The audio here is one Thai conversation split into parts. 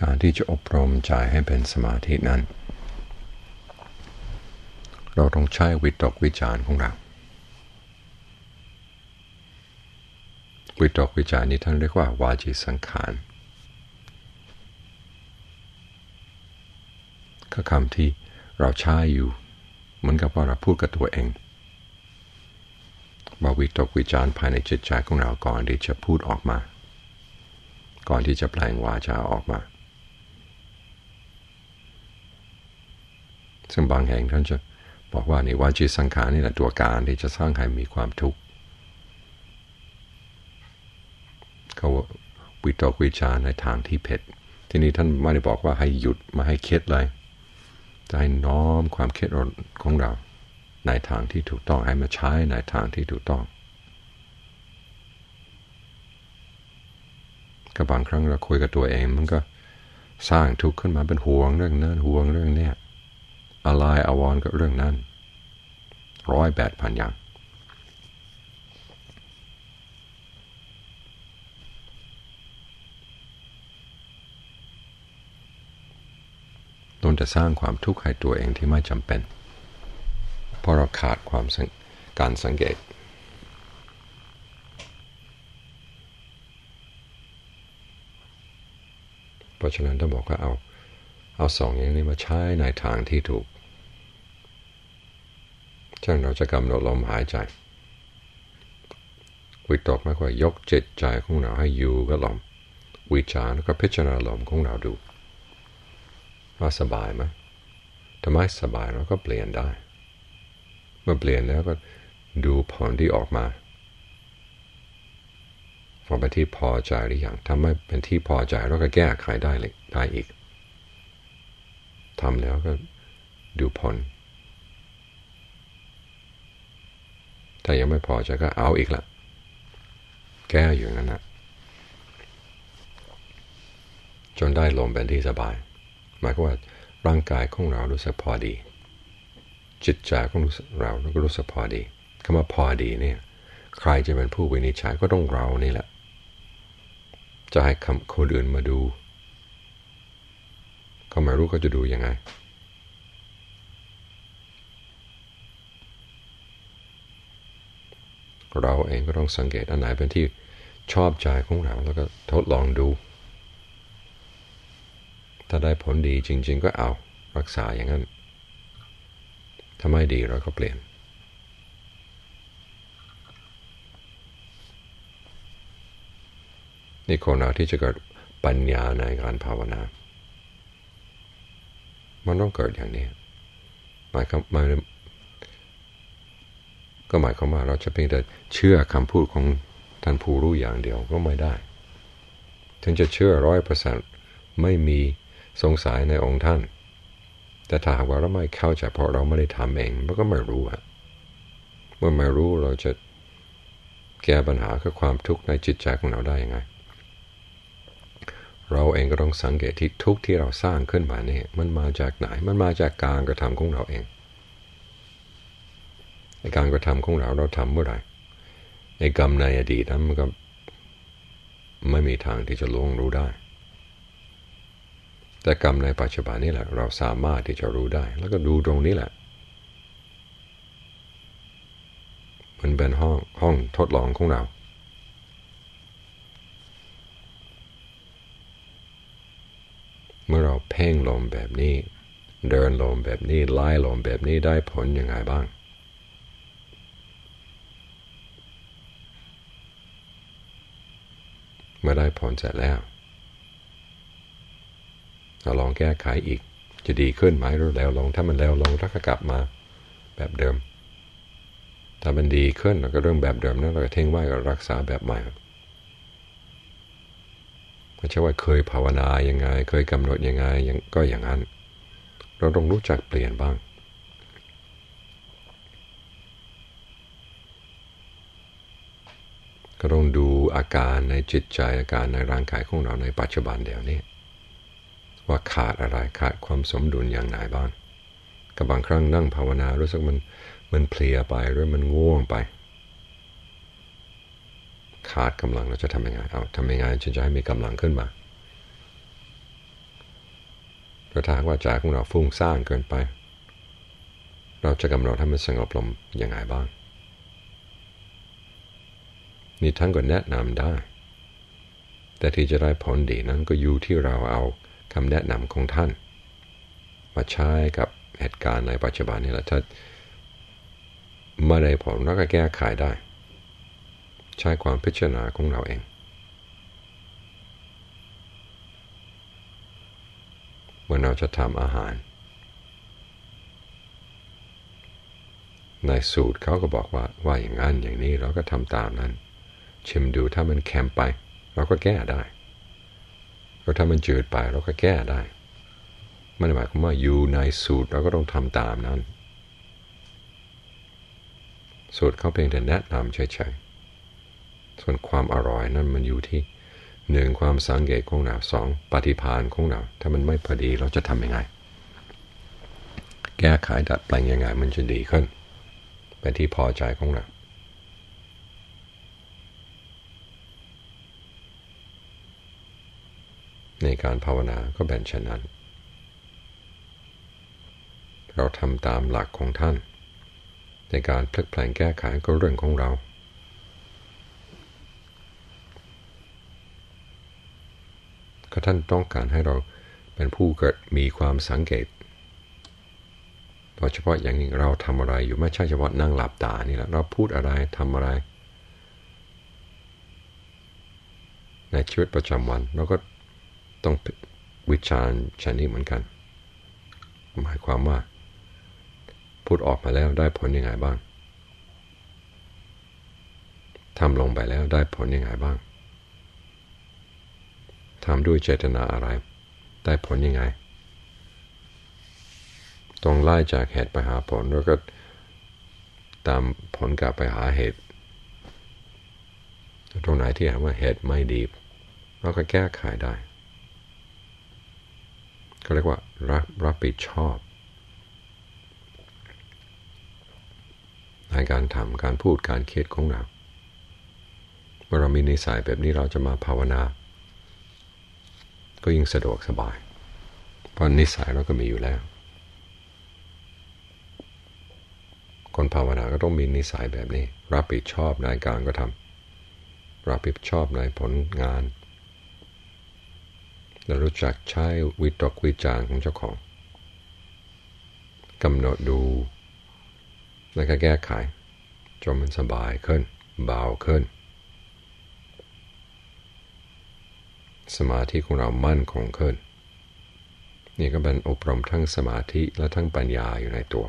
การที่จะอบรมใจให้เป็นสมาธินั้นเราต้องใช้วิตกวิจารของเราวิตกวิจารนี้ท่านเรียกว่าวาจีสังขารก็คำที่เราใช้อยู่เหมือนกับว่าเราพูดกับตัวเองว่าวิตกวิจารภายในจิตใจของเราก่อนที่จะพูดออกมาก่อนที่จะแปลงวาจาออกมาซึ่งบางแห่งท่านจะบอกว่านี่วาจีสังขารนี่แหละตัวการที่จะสร้างให้มีความทุกข์เขาวิตกวิจารในทางที่ผิดที่นี้ท่านไม่ได้บอกว่าให้หยุดมาให้คิดเลยจะให้น้อมความคิดของเราในทางที่ถูกต้องให้มาใช้ในทางที่ถูกต้องก็บางครั้งเราคุยกับตัวเองมันก็สร้างทุกข์ขึ้นมาเป็นห่วงเรื่องนั้นห่วงเรื่องนี้อะไรอาวรณ์กับเรื่องนั้น108,000 อย่างล้วนจะสร้างความทุกข์ให้ตัวเองที่ไม่จำเป็นเพราะเราขาดการสังเกตเพราะฉะนั้นต้องบอกว่าเอาสองอย่างนี้มาใช้ในทางที่ถูกเช่นเราจะกำหนดลมหายใจวิตกมากกว่ายกจิตใจของเราให้อยู่กับลมวิจารณ์แล้วก็พิจารณาลมของเราดูว่าสบายไหมถ้าไม่สบายเราก็เปลี่ยนได้เมื่อเปลี่ยนแล้วก็ดูผลที่ออกมาพอเป็นที่พอใจหรือยังถ้าไม่เป็นที่พอใจเราก็แก้ไขได้อีกทำแล้วก็ดูผลถ้ายังไม่พอใจก็เอาอีกละแก้อยู่อย่างนั้นนะจนได้ลมเป็นที่สบายหมายความว่าร่างกายของเรารู้สึกพอดีจิตใจของเราก็รู้สึกพอดีคำว่าพอดีเนี่ยใครจะเป็นผู้วินิจฉัยก็ต้องเรานี่แหละจะให้คนอื่นมาดูก็ไม่รู้ก็จะดูยังไงเราเองก็ต้องสังเกตอันไหนเป็นที่ชอบใจของเราแล้วก็ทดลองดูถ้าได้ผลดีจริงๆก็เอารักษาอย่างนั้นถ้าไม่ดีเราก็เปลี่ยนนี่คนเราที่จะเกิดปัญญาในการภาวนามันต้องเกิดอย่างนี้หมายความว่าเราจะเพียงแต่เชื่อคำพูดของท่านผู้รู้อย่างเดียวก็ไม่ได้ถึงจะเชื่อ100%ไม่มีสงสัยในองค์ท่านแต่ถ้าหากว่าเราไม่เข้าใจเพราะเราไม่ได้ทำเองมันก็ไม่รู้เมื่อไม่รู้เราจะแก้ปัญหาคือความทุกข์ในจิตใจของเราได้ยังไงเราเองก็ต้องสังเกตที่ทุกข์ที่เราสร้างขึ้นมาเนี่ยมันมาจากไหนมันมาจากการกระทำของเราเองในการกระทำของเราทำเมื่อไหร่ในกรรมในอดีตนั้นมันก็ไม่มีทางที่จะล่วงรู้ได้แต่กรรมในปัจจุบันนี่แหละเราสามารถที่จะรู้ได้แล้วก็ดูตรงนี้แหละมันเป็นห้องทดลองของเราเมื่อเราเพ่งลมแบบนี้เดินลมแบบนี้ไล่ลมแบบนี้ได้ผลยังไงบ้างเมื่อได้ผลเสร็จแล้วเราลองแก้ไขอีกจะดีขึ้นไหมหรือแล้วลงถ้ามันแล้วลงเราก็กลับมาแบบเดิมถ้ามันดีขึ้นเราก็เรื่องแบบเดิมนั้นเราก็ทิ้งไว้ก็รักษาแบบใหม่ไม่ใช่ว่าเคยภาวนายังไงเคยกำหนดยังไงก็อย่างนั้นเราต้องรู้จักเปลี่ยนบ้างก็ต้องดูอาการในจิตใจอาการในร่างกายของเราในปัจจุบันเดี๋ยวนี้ว่าขาดอะไรขาดความสมดุลอย่างไหนบ้างกับบางครั้งนั่งภาวนารู้สึกมันเพลียไปหรือมันง่วงไปขาดกำลังเราจะทำยังไงทำยังไงจะให้มีกำลังขึ้นมาก็ถ้าว่าใจของเราฟุ้งซ่านเกินไปเราจะกำหนดให้มันสงบลงยังไงบ้างนี่ท่านก็แนะนำได้แต่ที่จะได้ผลดีนั้นก็อยู่ที่เราเอาคำแนะนำของท่านมาใช้กับเหตุการณ์ในปัจจุบันนี่แหละถ้าไม่ได้ผลเราก็แก้ไขได้ใช้ความพิจารณาของเราเองเมื่อเราจะทำอาหารในสูตรเขาก็บอกว่าอย่างนั้นอย่างนี้เราก็ทำตามนั้นชิมดูถ้ามันเค็มไปเราก็แก้ได้แล้วถ้ามันจืดไปเราก็แก้ได้ไม่ได้หมายความว่าอยู่ในสูตรเราก็ต้องทำตามนั้นสูตรเขาเพียงแต่แนะนำเฉยๆส่วนความอร่อยนั้นมันอยู่ที่หนึ่งความสังเกตของเราสองปฏิภาณของเราถ้ามันไม่พอดีเราจะทำยังไงแก้ไขดัดแปลงยังไงมันจะดีขึ้นเป็นที่พอใจของเราในการภาวนาก็เป็นเช่นนั้นเราทำตามหลักของท่านในการพลิกแปลงแก้ไขก็เรื่องของเราก็ท่านต้องการให้เราเป็นผู้เกิดมีความสังเกตโดยเฉพาะอย่างยิ่งเราทำอะไรอยู่ไม่ใช่เฉพาะนั่งหลับตานี่แหละเราพูดอะไรทำอะไรในชีวิตประจำวันเราก็ต้องวิจารณ์ชนิดเหมือนกันหมายความว่าพูดออกมาแล้วได้ผลยังไงบ้างทำลงไปแล้วได้ผลยังไงบ้างทำด้วยเจตนาอะไรได้ผลยังไงต้องไล่จากเหตุไปหาผลแล้วก็ตามผลกลับไปหาเหตุตรงไหนที่เห็นว่าเหตุไม่ดีเราก็แก้ไขได้ก็เรียกว่ารับผิดชอบในการทำการพูดการคิดของเราเมื่อเรามีนิสัยแบบนี้เราจะมาภาวนาก็ยิ่งสะดวกสบายเพราะนิสัยเราก็มีอยู่แล้วคนภาวนาก็ต้องมีนิสัยแบบนี้รับผิดชอบในการกระทำรับผิดชอบในผลงานและรู้จักใช้วิตกวิจารณ์ของเจ้าของกำหนดดูแล้วก็แก้ไขจนมันสบายขึ้นเบาขึ้นสมาธิของเรามั่นคงขึ้นนี่ก็เป็นอบรมทั้งสมาธิและทั้งปัญญาอยู่ในตัว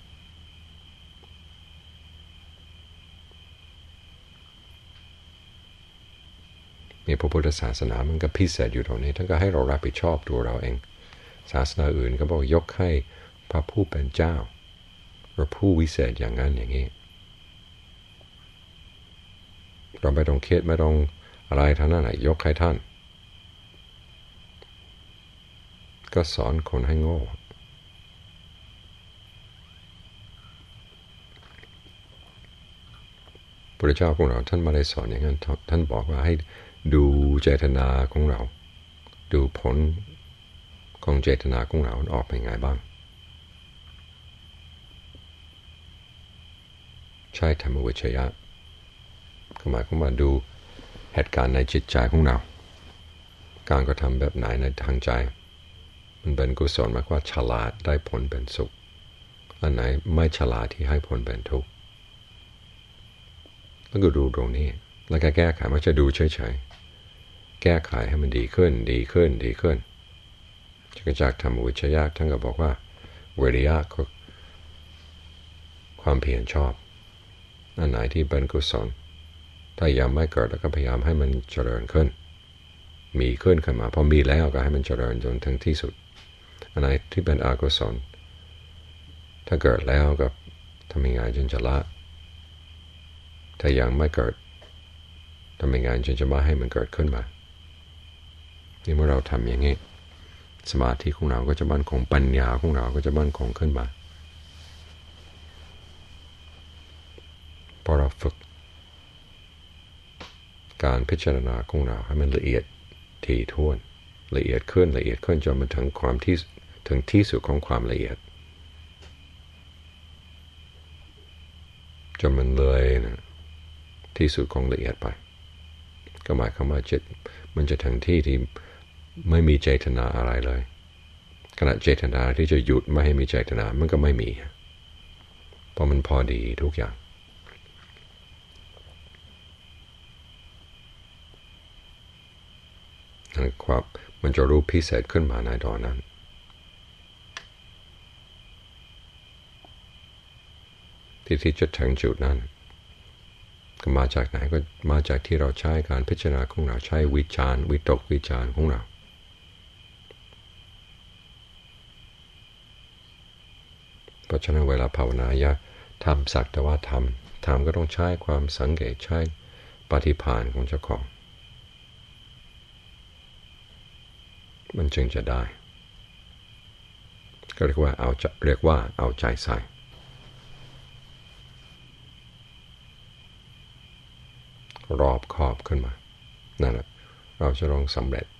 มีพระพุทธศาสนามันก็พิเศษอยู่ตรงนี้ท่านก็ให้เรารับผิดชอบตัวเราเองศาสนาอื่นก็บอกยกให้พระผู้เป็นเจ้าหรือผู้วิเศษอย่างนั้นอย่างนี้เราไม่ต้องเครียดไม่ต้องอะไรทั้งนั้นยกให้ท่านก็สอนคนให้โง่พระเจ้าของเราท่านไม่ได้สอนอย่างนั้นท่านบอกว่าให้ดูเจตนาของเราดูผลของเจตนาของเราออกเป็นไงบ้างใช่ธรรมวิจยะหมายความว่าดูเหตุการณ์ในจิตใจของเราการกระทำแบบไหนในทางใจมันเป็นกุศลมากกว่าฉลาดได้ผลเป็นสุขอันไหนไม่ฉลาดที่ให้ผลเป็นทุกข์แล้วก็ดูตรงนี้แล้วก็แก้ไขไม่ใช่ดูเฉยๆแก้ไขให้มันดีขึ้นดีขึ้นดีขึ้นจากธรรมวิจยะท่านก็บอกว่าวิริยะก็ความเพียรชอบอันไหนที่เป็นกุศลถ้ายังไม่เกิดแล้วก็พยายามให้มันเจริญขึ้นมีขึ้นมาพอมีแล้วก็ให้มันเจริญจนถึงที่สุดอันไหนที่เป็นอกุศลถ้าเกิดแล้วก็ทำยังไงจนจะละถ้ายังไม่เกิดทำยังไงจนจะไม่ให้มันเกิดขึ้นมานี่เมื่อเราทำอย่างนี้สมาธิของเราก็จะมั่นคงปัญญาของเราก็จะมั่นคงขึ้นมาพอเราฝึกการพิจารณาของเราให้มันละเอียดถี่ถ้วนละเอียดขึ้นจนมันถึงความที่ถึงที่สุดของความละเอียดจนมันเลยนะที่สุดของละเอียดไปก็หมายความว่าจิตมันจะถึงที่ที่ไม่มีเจตนาอะไรเลยขณะเจตนาที่จะหยุดไม่ให้มีเจตนามันก็ไม่มีเพราะมันพอดีทุกอย่างความมันจะรู้พิเศษขึ้นมาในตอนนั้นที่จะถึงจุดนั้นก็มาจากไหนก็มาจากที่เราใช้การพิจารณาของเราใช้วิจารณ์วิตกวิจารณ์ของเราเพราะฉะนั้นเวลาภาวนาอย่าทำสักแต่ว่าทำก็ต้องใช้ความสังเกตใช้ปฏิภาณของเจ้าของมันจึงจะได้ก็เรียกว่าเอาใจใส่รอบคอบขึ้นมานั่นแหละเราจะลองสำเร็จ